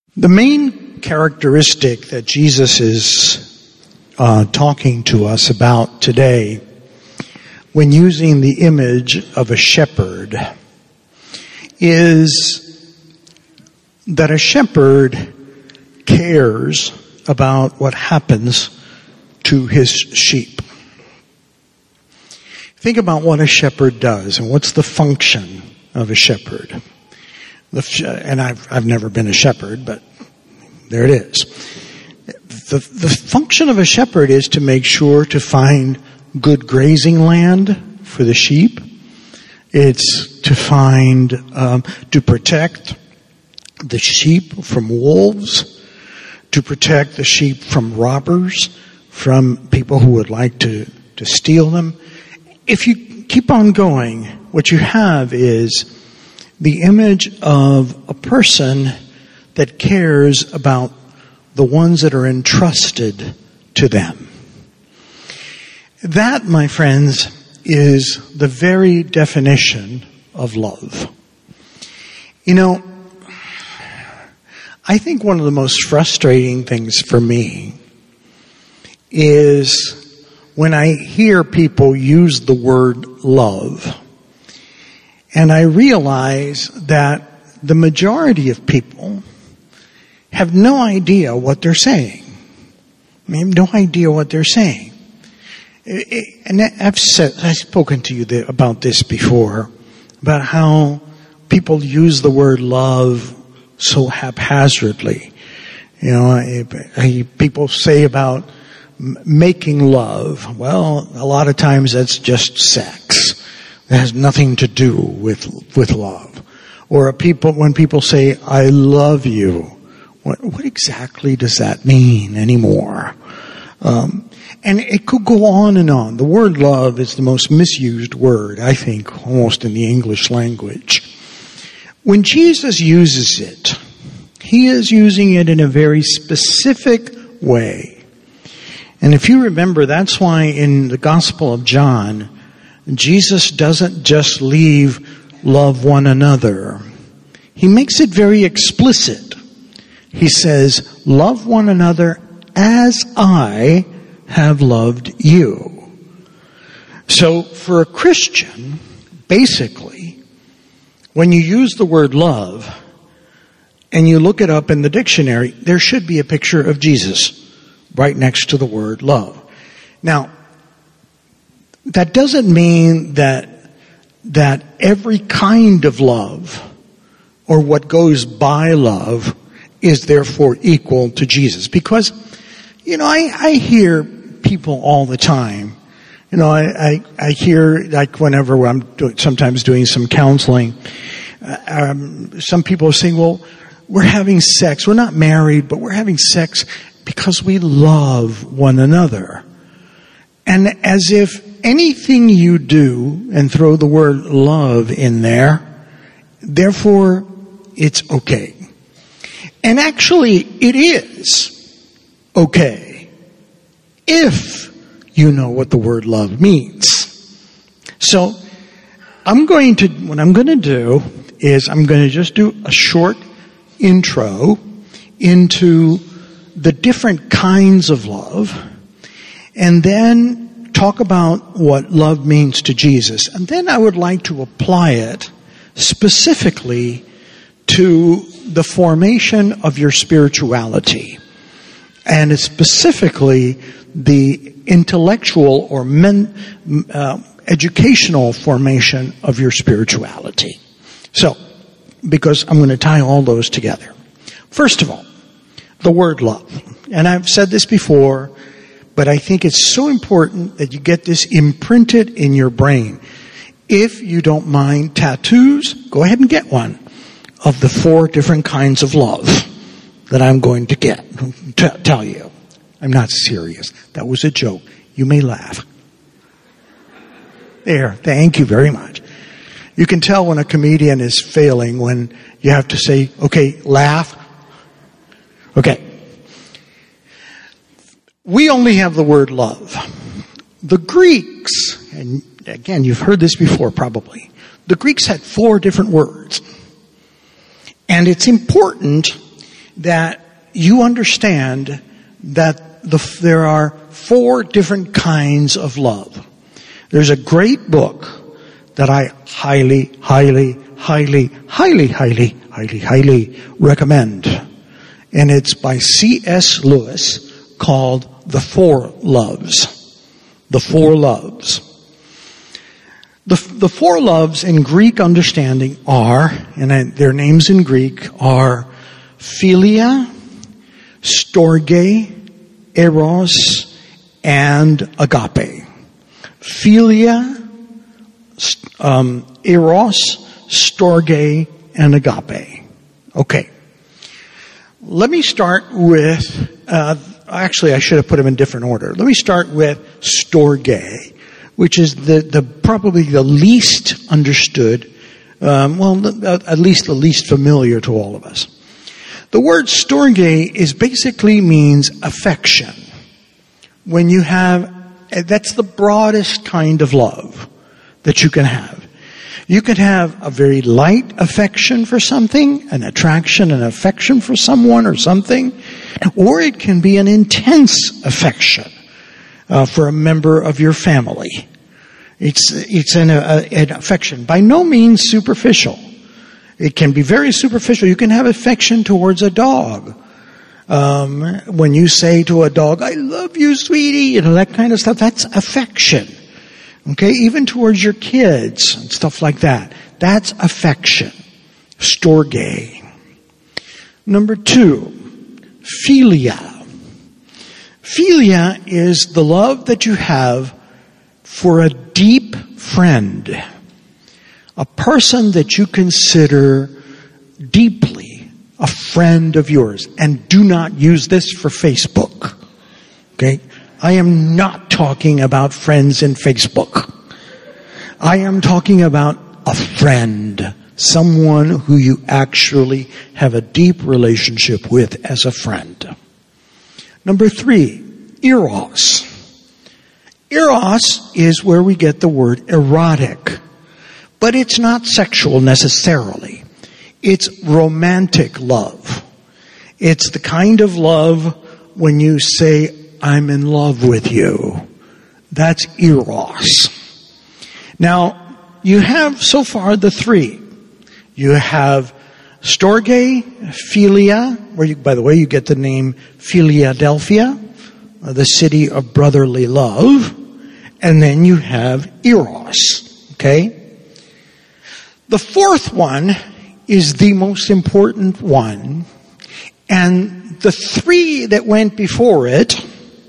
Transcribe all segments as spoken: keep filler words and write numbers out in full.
The main characteristic that Jesus is uh, talking to us about today, when using the image of a shepherd, is that a shepherd cares about what happens to his sheep. Think about what a shepherd does and what's the function of a shepherd. The, and I've, I've never been a shepherd, but there it is. The, the function of a shepherd is to make sure to find good grazing land for the sheep. It's to find, um, to protect the sheep from wolves, to protect the sheep from robbers, from people who would like to, to steal them. If you keep on going, what you have is the image of a person that cares about the ones that are entrusted to them. That, my friends, is the very definition of love. You know, I think one of the most frustrating things for me is when I hear people use the word love, and I realize that the majority of people have no idea what they're saying. They have no idea what they're saying. And I've said, I've spoken to you about this before, about how people use the word love so haphazardly. You know, people say about making love. Well, a lot of times that's just sex. It has nothing to do with with love. Or people, when people say, I love you, what, what exactly does that mean anymore? Um, and it could go on and on. The word love is the most misused word, I think, almost in the English language. When Jesus uses it, he is using it in a very specific way. And if you remember, that's why in the Gospel of John, Jesus doesn't just leave love one another. He makes it very explicit. He says, love one another as I have loved you. So for a Christian, basically, when you use the word love and you look it up in the dictionary, there should be a picture of Jesus right next to the word love. Now, that doesn't mean that that every kind of love or what goes by love is therefore equal to Jesus. Because, you know, I, I hear people all the time. You know, I, I, I hear, like whenever I'm do, sometimes doing some counseling, uh, um, some people are saying, well, we're having sex. We're not married, but we're having sex because we love one another. And as if anything you do, and throw the word love in there, therefore it's okay. And actually it is okay if you know what the word love means. So I'm going to, what I'm going to do is I'm going to just do a short intro into the different kinds of love, and then talk about what love means to Jesus. And then I would like to apply it specifically to the formation of your spirituality. And specifically the intellectual or men, uh, educational formation of your spirituality. So, because I'm going to tie all those together. First of all, the word love. And I've said this before, but I think it's so important that you get this imprinted in your brain. If you don't mind tattoos, go ahead and get one of the four different kinds of love that I'm going to get, t- tell you. I'm not serious. That was a joke. You may laugh. There, thank you very much. You can tell when a comedian is failing when you have to say, okay, laugh. Okay. We only have the word love. The Greeks, and again, you've heard this before probably, the Greeks had four different words. And it's important that you understand that the, there are four different kinds of love. There's a great book that I highly, highly, highly, highly, highly, highly, highly recommend. And it's by C S Lewis called The Four Loves. The Four Loves. The, the four loves in Greek understanding are, and their names in Greek are philia, storge, eros, and agape. Philia, um, eros, storge, and agape. Okay. Let me start with, uh, actually I should have put them in different order. Let me start with storge, which is the, the probably the least understood, um, well, at least the least familiar to all of us. The word storge is basically means affection. When you have, that's the broadest kind of love that you can have. You can have a very light affection for something, an attraction, an affection for someone or something, or it can be an intense affection uh, for a member of your family. It's it's an, uh, an affection, by no means superficial. It can be very superficial. You can have affection towards a dog. Um, when you say to a dog, "I love you, sweetie," you know, that kind of stuff, that's affection. Okay, even towards your kids and stuff like that. That's affection. Storge. Number two, philia. Philia is the love that you have for a deep friend. A person that you consider deeply a friend of yours. And do not use this for Facebook. Okay? I am not talking about friends in Facebook. I am talking about a friend. Someone who you actually have a deep relationship with as a friend. Number three, eros. Eros is where we get the word erotic. But it's not sexual necessarily. It's romantic love. It's the kind of love when you say, "I'm in love with you." That's eros. Now, you have so far the three. You have storge, philia, where you, by the way, you get the name Philadelphia, the city of brotherly love. And then you have eros. Okay? The fourth one is the most important one. And the three that went before it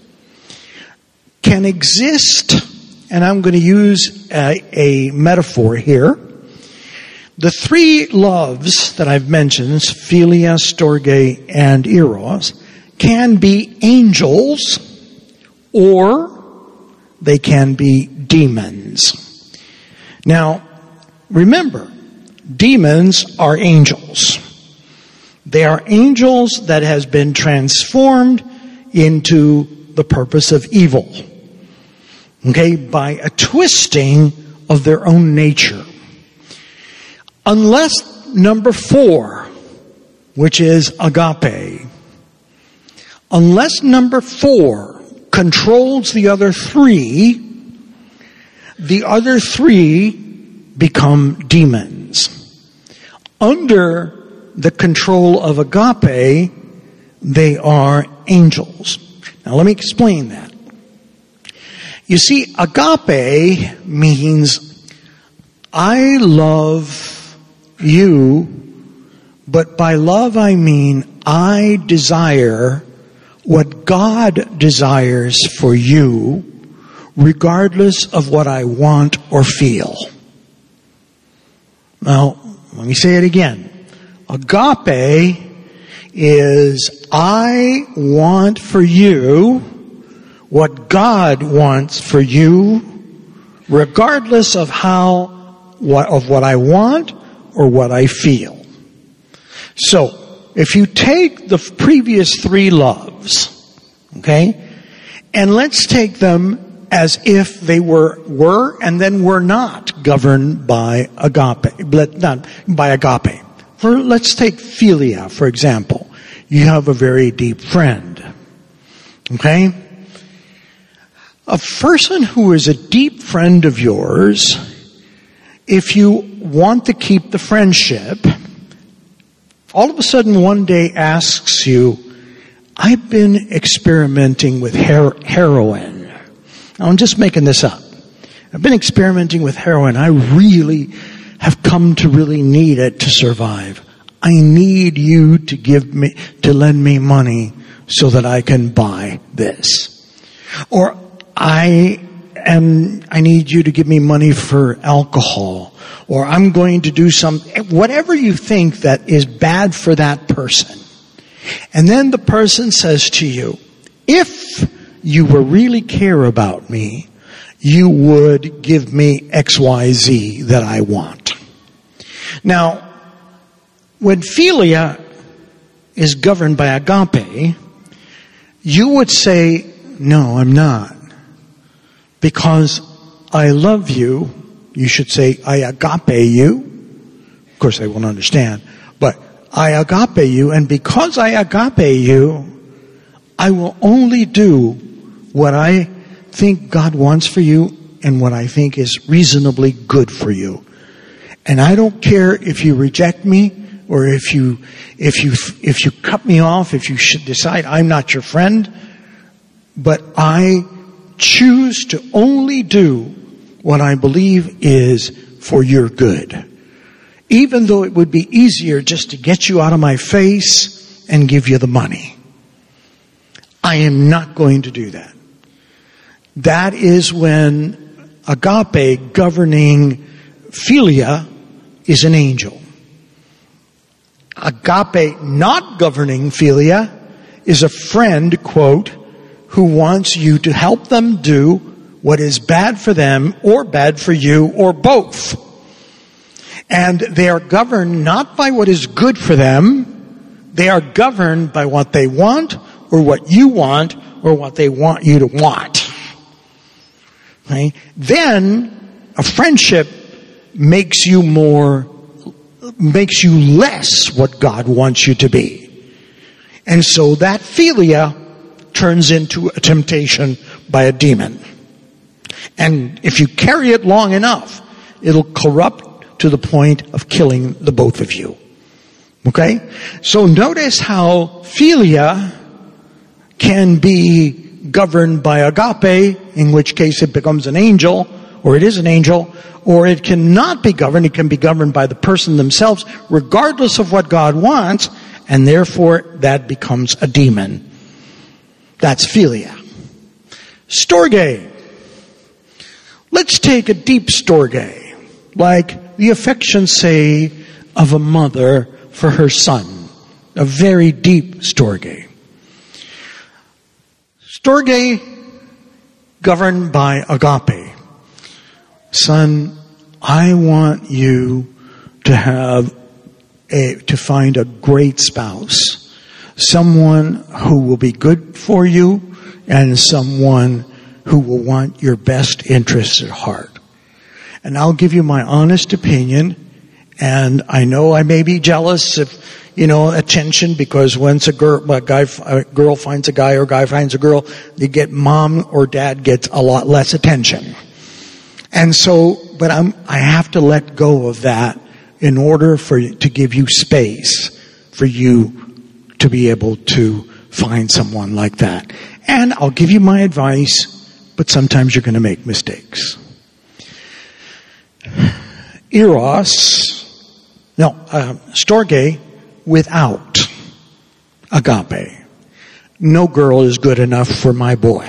can exist, and I'm going to use a, a metaphor here. The three loves that I've mentioned, philia, storge, and eros, can be angels or they can be demons. Now, remember, demons are angels. They are angels that has been transformed into the purpose of evil. Okay, by a twisting of their own nature. Unless number four, which is agape, unless number four controls the other three, the other three become demons. Under the control of agape, they are angels. Now let me explain that. You see, agape means I love you, but by love I mean I desire what God desires for you, regardless of what I want or feel. Now, let me say it again. Agape is I want for you what God wants for you, regardless of how, what, of what I want or what I feel. So, if you take the previous three loves, okay, and let's take them as if they were, were and then were not governed by agape, not by agape. For, let's take philia, for example. you have a very deep friend. Okay? A person who is a deep friend of yours, if you want to keep the friendship, all of a sudden one day asks you, I've been experimenting with her- heroin. Now, I'm just making this up. I've been experimenting with heroin. I really have come to really need it to survive. I need you to give me, to lend me money so that I can buy this. Or I am, I need you to give me money for alcohol. Or I'm going to do something, whatever you think that is bad for that person. And then the person says to you, if you were really care about me, you would give me X Y Z that I want. Now, when philia is governed by agape, you would say, no, I'm not. Because I love you, you should say, I agape you. Of course, they won't understand. But I agape you, and because I agape you, I will only do what I think God wants for you and what I think is reasonably good for you. And I don't care if you reject me or if you, if you, if you cut me off, if you should decide I'm not your friend, but I choose to only do what I believe is for your good. Even though it would be easier just to get you out of my face and give you the money. I am not going to do that. That is when agape governing philia is an angel. Agape not governing philia is a friend, quote, who wants you to help them do what is bad for them or bad for you or both. And they are governed not by what is good for them. They are governed by what they want or what you want or what they want you to want. Okay? Then a friendship makes you more, makes you less what God wants you to be. And so that philia turns into a temptation by a demon. And if you carry it long enough, it'll corrupt to the point of killing the both of you. Okay? So notice how philia can be governed by agape, in which case it becomes an angel, or it is an angel, or it cannot be governed. It can be governed by the person themselves, regardless of what God wants, and therefore that becomes a demon. That's philia. Storge. Let's take a deep storge, like the affections, say, of a mother for her son. A very deep storge. Storge governed by agape. Son, I want you to have a, to find a great spouse. Someone who will be good for you and someone who will want your best interests at heart. And I'll give you my honest opinion, and I know I may be jealous of, you know, attention, because once a girl, a guy, a girl finds a guy or a guy finds a girl, they get mom or dad gets a lot less attention. And so, but I'm, I have to let go of that in order for, to give you space for you to be able to find someone like that. And I'll give you my advice, but sometimes you're going to make mistakes. Eros, no, uh, storge without agape. No girl is good enough for my boy.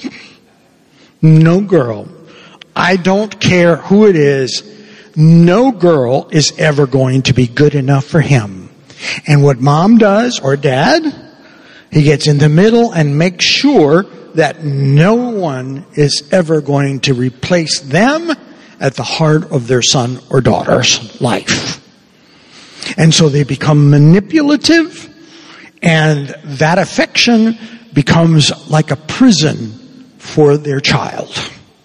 No girl. I don't care who it is. No girl is ever going to be good enough for him. And what mom does, or dad, he gets in the middle and makes sure that no one is ever going to replace them at the heart of their son or daughter's life. And so they become manipulative, and that affection becomes like a prison for their child.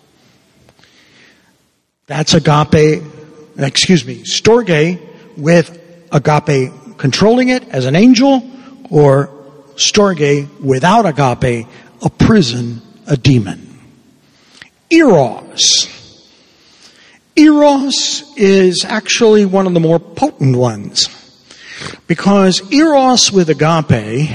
That's agape, excuse me, storge with agape controlling it as an angel, or storge, without agape, a prison, a demon. Eros. Eros is actually one of the more potent ones, because eros with agape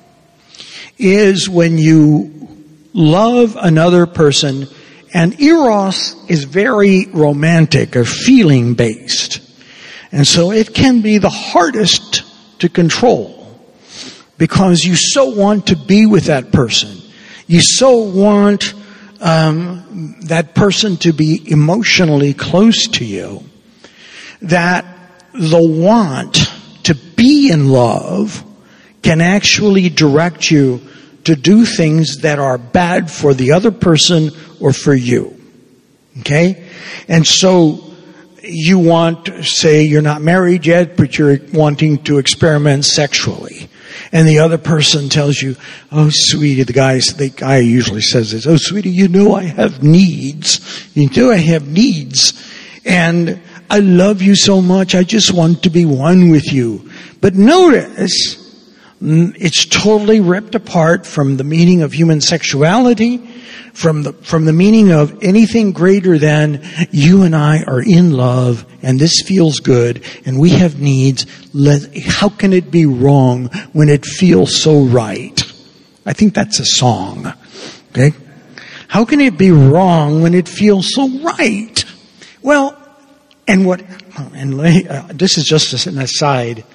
is when you love another person, and eros is very romantic or feeling based. And so it can be the hardest to control, because you so want to be with that person. You so want um, that person to be emotionally close to you, that the want to be in love can actually direct you to do things that are bad for the other person or for you. Okay? And so you want, say you're not married yet, but you're wanting to experiment sexually. And the other person tells you, oh sweetie, the guy, the guy usually says this, oh sweetie, you know I have needs. You know I have needs. And I love you so much, I just want to be one with you. But notice, it's totally ripped apart from the meaning of human sexuality, from the, from the meaning of anything greater than you and I are in love and this feels good and we have needs. Let, how can it be wrong when it feels so right? I think that's a song. Okay? How can it be wrong when it feels so right? Well, and what, and uh, this is just an aside.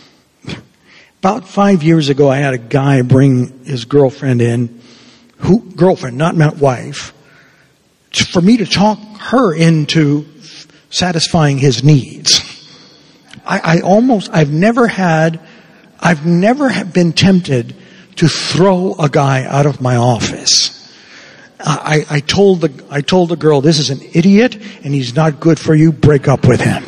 About five years ago, I had a guy bring his girlfriend in, who, girlfriend, not my wife, for me to talk her into satisfying his needs. I, I almost, I've never had, I've never been tempted to throw a guy out of my office. I, I told the, I told the girl, this is an idiot and he's not good for you, break up with him.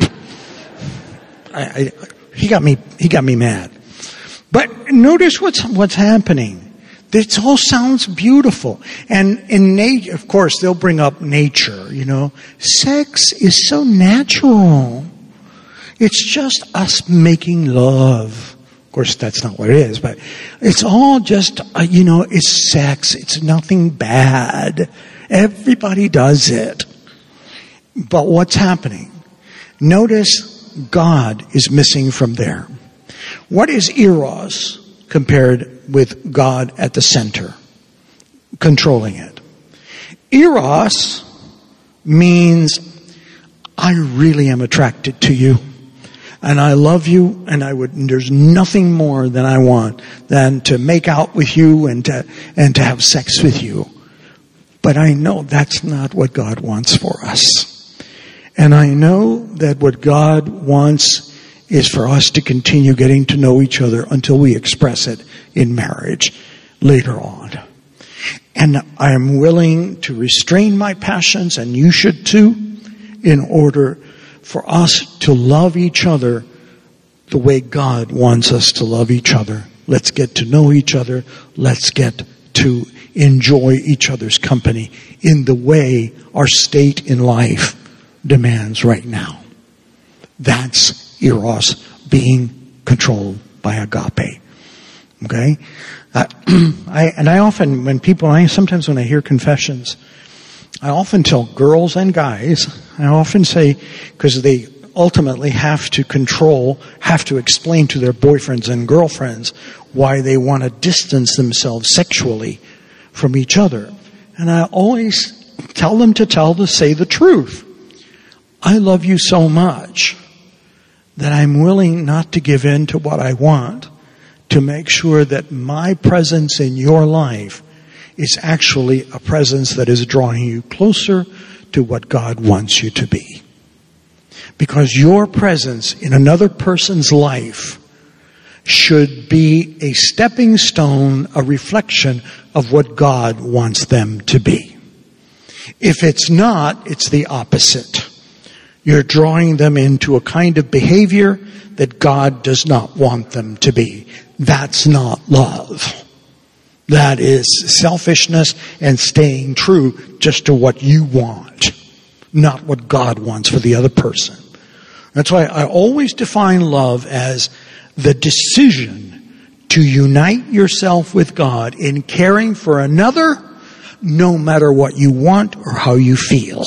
I, I, he got me, he got me mad. But notice what's, what's happening. This all sounds beautiful. And in nature, of course, they'll bring up nature, you know. Sex is so natural. It's just us making love. Of course, that's not what it is, but it's all just, uh, you know, it's sex. It's nothing bad. Everybody does it. But what's happening? Notice God is missing from there. What is eros compared with God at the center, controlling it? Eros means I really am attracted to you. And I love you, and I would, and there's nothing more than I want than to make out with you and to, and to have sex with you. But I know that's not what God wants for us. And I know that what God wants is for us to continue getting to know each other until we express it in marriage later on. And I am willing to restrain my passions, and you should too, in order for us to love each other the way God wants us to love each other. Let's get to know each other. Let's get to enjoy each other's company in the way our state in life demands right now. That's eros, being controlled by agape. Okay? Uh, I, and I often, when people, I sometimes when I hear confessions, I often tell girls and guys, I often say, because they ultimately have to control, have to explain to their boyfriends and girlfriends why they want to distance themselves sexually from each other. And I always tell them to tell to say the truth. I love you so much that I'm willing not to give in to what I want to make sure that my presence in your life is actually a presence that is drawing you closer to what God wants you to be. Because your presence in another person's life should be a stepping stone, a reflection of what God wants them to be. If it's not, it's the opposite. You're drawing them into a kind of behavior that God does not want them to be. That's not love. That is selfishness and staying true just to what you want, not what God wants for the other person. That's why I always define love as the decision to unite yourself with God in caring for another, no matter what you want or how you feel.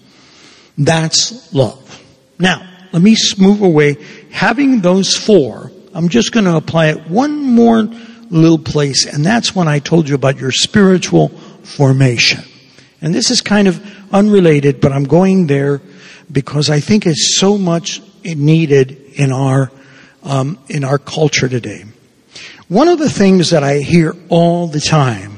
That's love. Now, let me move away. Having those four, I'm just going to apply it one more little place, and that's when I told you about your spiritual formation. And this is kind of unrelated, but I'm going there because I think it's so much needed in our um, in our culture today. One of the things that I hear all the time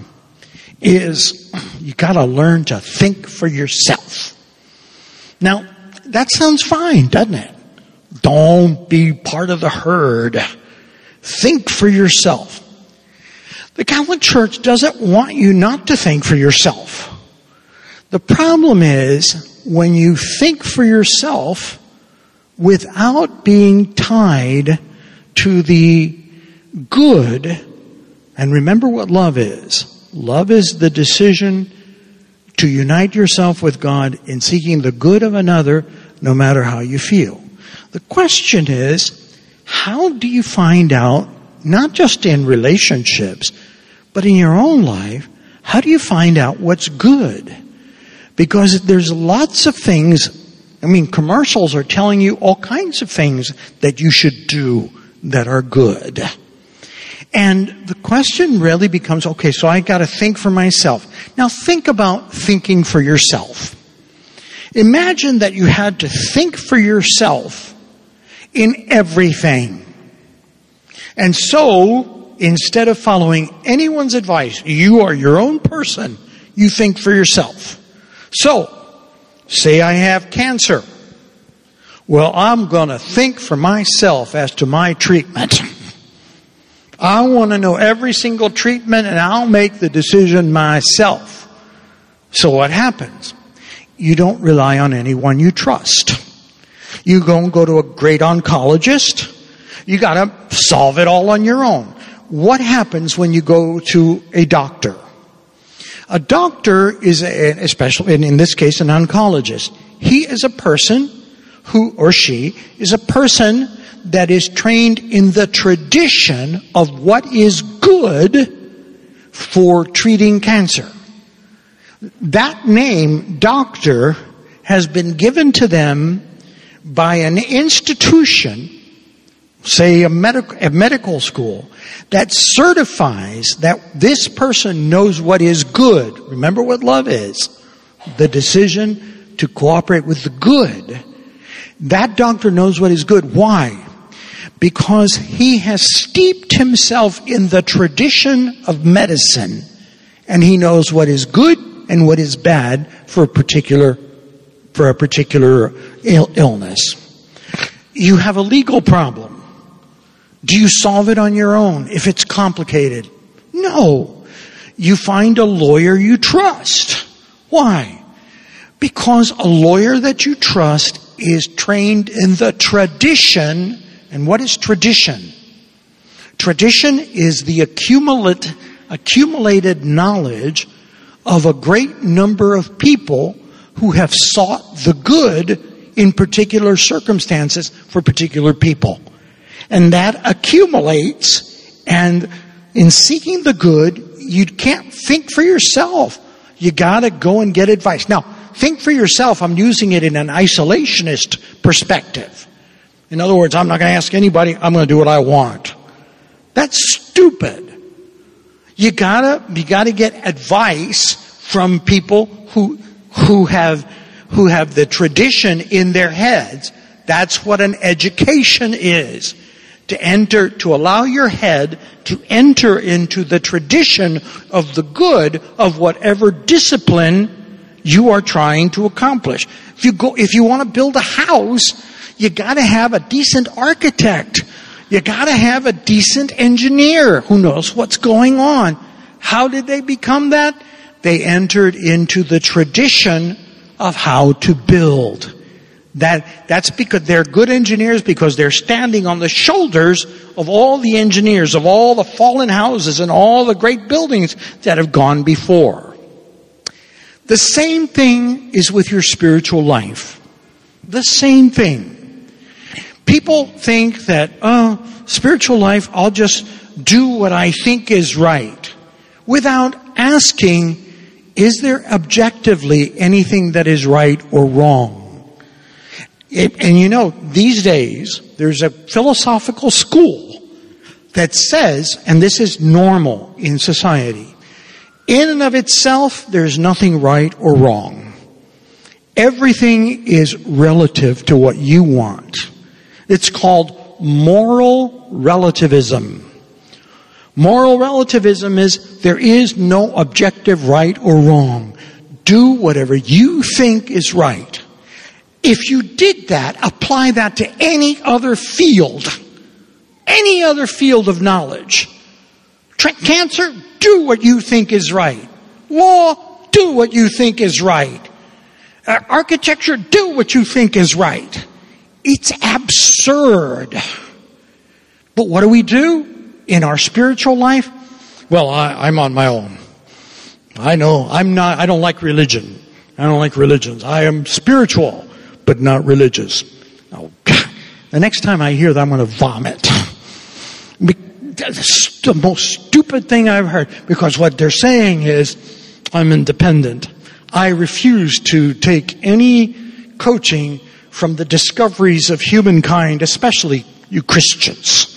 is you got to learn to think for yourself. Now, that sounds fine, doesn't it? Don't be part of the herd. Think for yourself. The Catholic Church doesn't want you not to think for yourself. The problem is when you think for yourself without being tied to the good, and remember what love is. Love is the decision to unite yourself with God in seeking the good of another, no matter how you feel. The question is, how do you find out, not just in relationships, but in your own life, how do you find out what's good? Because there's lots of things, I mean, commercials are telling you all kinds of things that you should do that are good. And the question really becomes, okay, so I got to think for myself. Now think about thinking for yourself. Imagine that you had to think for yourself in everything. And so, instead of following anyone's advice, you are your own person, you think for yourself. So, say I have cancer. Well, I'm going to think for myself as to my treatment. I want to know every single treatment and I'll make the decision myself. So what happens? You don't rely on anyone you trust. You go and go to a great oncologist. You got to solve it all on your own. What happens when you go to a doctor? A doctor is, a, especially in this case, an oncologist. He is a person who, or she, is a person that is trained in the tradition of what is good for treating cancer. That name, doctor, has been given to them by an institution, say a medical, a medical school, that certifies that this person knows what is good. Remember what love is. The decision to cooperate with the good. That doctor knows what is good. Why? Because he has steeped himself in the tradition of medicine, and he knows what is good and what is bad for a particular for a particular Ill- illness. You have a legal problem. Do you solve it on your own if it's complicated? No. You find a lawyer you trust. Why? Because a lawyer that you trust is trained in the tradition. And what is tradition? Tradition is the accumulate, accumulated knowledge of a great number of people who have sought the good in particular circumstances for particular people. And that accumulates, and in seeking the good, you can't think for yourself. You gotta go and get advice. Now, think for yourself, I'm using it in an isolationist perspective. In other words, I'm not going to ask anybody, I'm going to do what I want. That's stupid. You gotta, you gotta get advice from people who, who have, who have the tradition in their heads. That's what an education is. To enter, to allow your head to enter into the tradition of the good of whatever discipline you are trying to accomplish. If you go, if you want to build a house, you gotta have a decent architect. You gotta have a decent engineer who knows what's going on. How did they become that? They entered into the tradition of how to build. That, that's because they're good engineers because they're standing on the shoulders of all the engineers, of all the fallen houses and all the great buildings that have gone before. The same thing is with your spiritual life. The same thing. People think that, oh, spiritual life, I'll just do what I think is right, without asking, is there objectively anything that is right or wrong? It, and you know, these days, there's a philosophical school that says, and this is normal in society, in and of itself, there's nothing right or wrong. Everything is relative to what you want. It's called moral relativism. Moral relativism is there is no objective right or wrong. Do whatever you think is right. If you did that, apply that to any other field, any other field of knowledge. Tra- cancer, do what you think is right. Law, do what you think is right. Uh, architecture, do what you think is right. It's absurd. But what do we do in our spiritual life? Well, I, I'm on my own. I know I'm not, I don't like religion. I don't like religions. I am spiritual, but not religious. Oh, God. The next time I hear that, I'm going to vomit. That's the most stupid thing I've heard, because what they're saying is, I'm independent. I refuse to take any coaching from the discoveries of humankind, especially you Christians.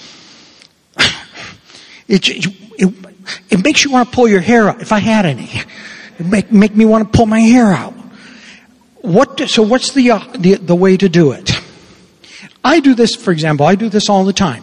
It, it, it makes you want to pull your hair out, if I had any. It make, make me want to pull my hair out. What do, so what's the, uh, the, the way to do it? I do this, for example, I do this all the time.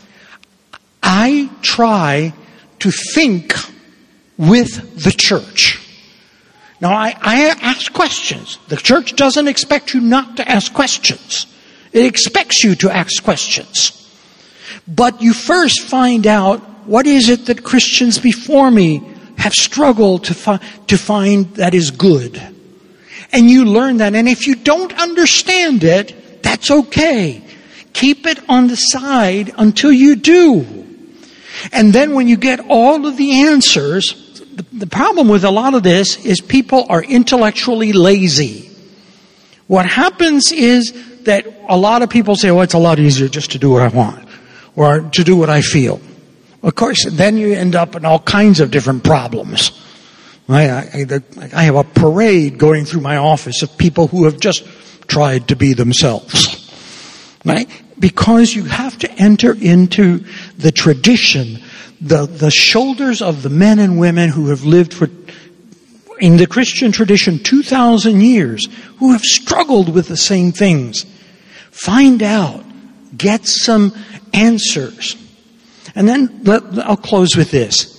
I try to think with the church. Now, I, I ask questions. The church doesn't expect you not to ask questions. It expects you to ask questions. But you first find out, what is it that Christians before me have struggled to, fi- to find that is good? And you learn that. And if you don't understand it, that's okay. Keep it on the side until you do. And then when you get all of the answers, the, the problem with a lot of this is people are intellectually lazy. What happens is that a lot of people say, well, it's a lot easier just to do what I want, or to do what I feel. Of course, then you end up in all kinds of different problems. I, I, I have a parade going through my office of people who have just tried to be themselves. Right? Because you have to enter into the tradition, the, the shoulders of the men and women who have lived for, in the Christian tradition, two thousand years, who have struggled with the same things. Find out. Get some answers. And then let, I'll close with this.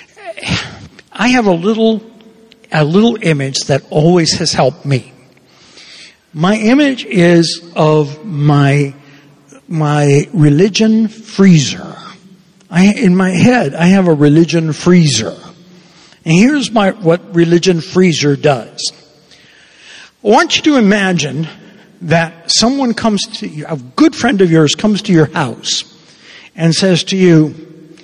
I have a little, a little image that always has helped me. My image is of my my religion freezer. I, in my head, I have a religion freezer. And here's my, what religion freezer does. I want you to imagine that someone comes to you, a good friend of yours comes to your house and says to you,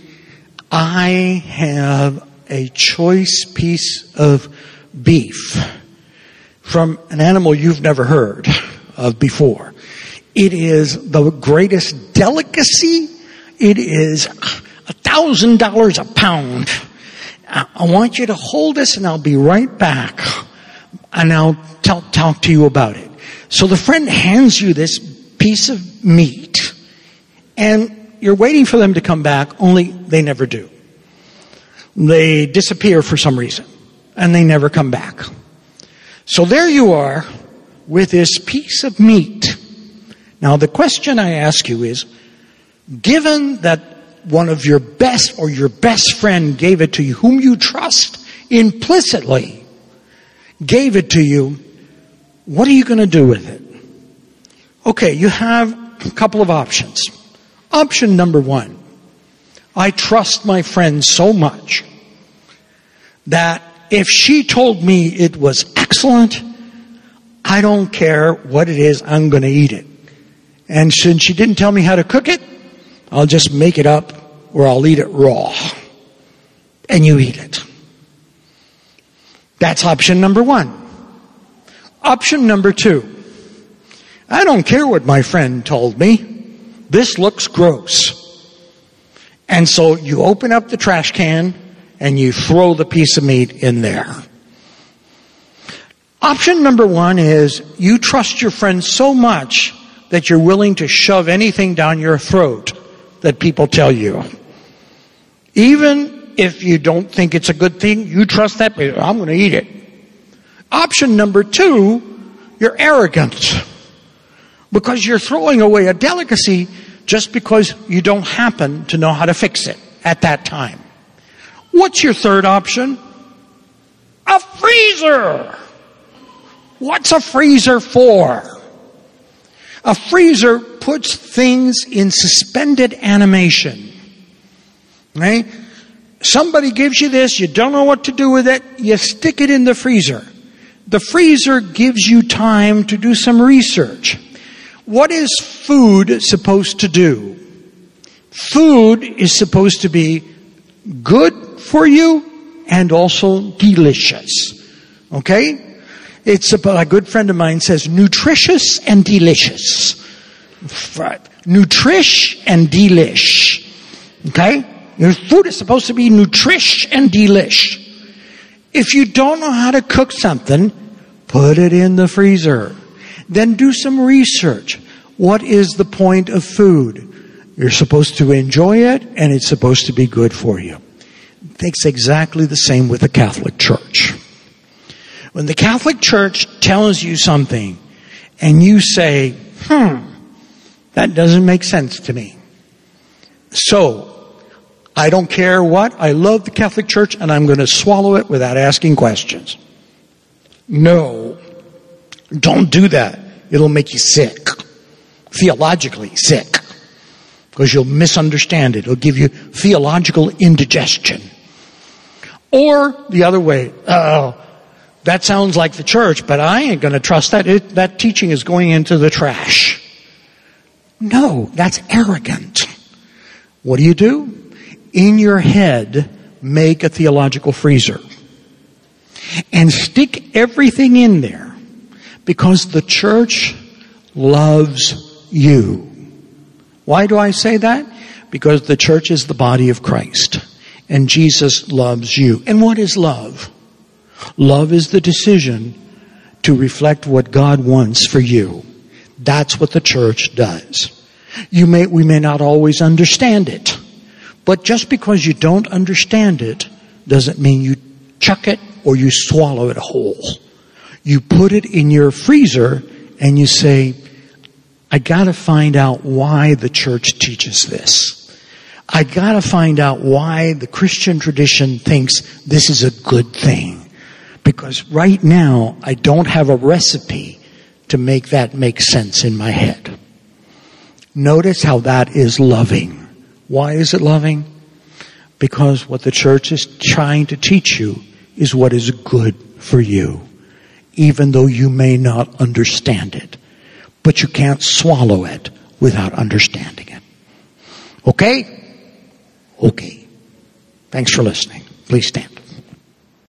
I have a choice piece of beef from an animal you've never heard of before. It is the greatest delicacy. It is a thousand dollars a pound. I want you to hold this and I'll be right back. And I'll tell, talk to you about it. So the friend hands you this piece of meat. And you're waiting for them to come back, only they never do. They disappear for some reason. And they never come back. So there you are with this piece of meat. Now the question I ask you is, given that one of your best or your best friend gave it to you, whom you trust implicitly, gave it to you, what are you going to do with it? Okay, you have a couple of options. Option number one, I trust my friend so much that if she told me it was excellent, I don't care what it is, I'm going to eat it. And since she didn't tell me how to cook it, I'll just make it up or I'll eat it raw. And you eat it. That's option number one. Option number two. I don't care what my friend told me. This looks gross. And so you open up the trash can and you throw the piece of meat in there. Option number one is you trust your friend so much that you're willing to shove anything down your throat that people tell you. Even if you don't think it's a good thing, you trust that, I'm going to eat it. Option number two, you're arrogant. Because you're throwing away a delicacy just because you don't happen to know how to fix it at that time. What's your third option? A freezer! What's a freezer for? A freezer puts things in suspended animation. Right? Somebody gives you this, you don't know what to do with it, you stick it in the freezer. The freezer gives you time to do some research. What is food supposed to do? Food is supposed to be good for you and also delicious. Okay? It's about, a good friend of mine says nutritious and delicious. Nutrish and delish. Okay? Your food is supposed to be nutrish and delish. If you don't know how to cook something, put it in the freezer. Then do some research. What is the point of food? You're supposed to enjoy it, and it's supposed to be good for you. It's exactly the same with the Catholic Church. When the Catholic Church tells you something, and you say, hmm, that doesn't make sense to me. So, I don't care what, I love the Catholic Church, and I'm going to swallow it without asking questions. No. Don't do that. It'll make you sick. Theologically sick. Because you'll misunderstand it. It'll give you theological indigestion. Or the other way, uh, that sounds like the church, but I ain't going to trust that. It, that teaching is going into the trash. No, that's arrogant. What do you do? In your head, make a theological freezer. And stick everything in there. Because the church loves you. Why do I say that? Because the church is the body of Christ. And Jesus loves you. And what is love? Love is the decision to reflect what God wants for you. That's what the church does. You may, we may not always understand it. But just because you don't understand it doesn't mean you chuck it or you swallow it whole. You put it in your freezer and you say, I gotta find out why the church teaches this. I gotta find out why the Christian tradition thinks this is a good thing. Because right now, I don't have a recipe to make that make sense in my head. Notice how that is loving. Why is it loving? Because what the church is trying to teach you is what is good for you. Even though you may not understand it. But you can't swallow it without understanding it. Okay? Okay. Thanks for listening. Please stand.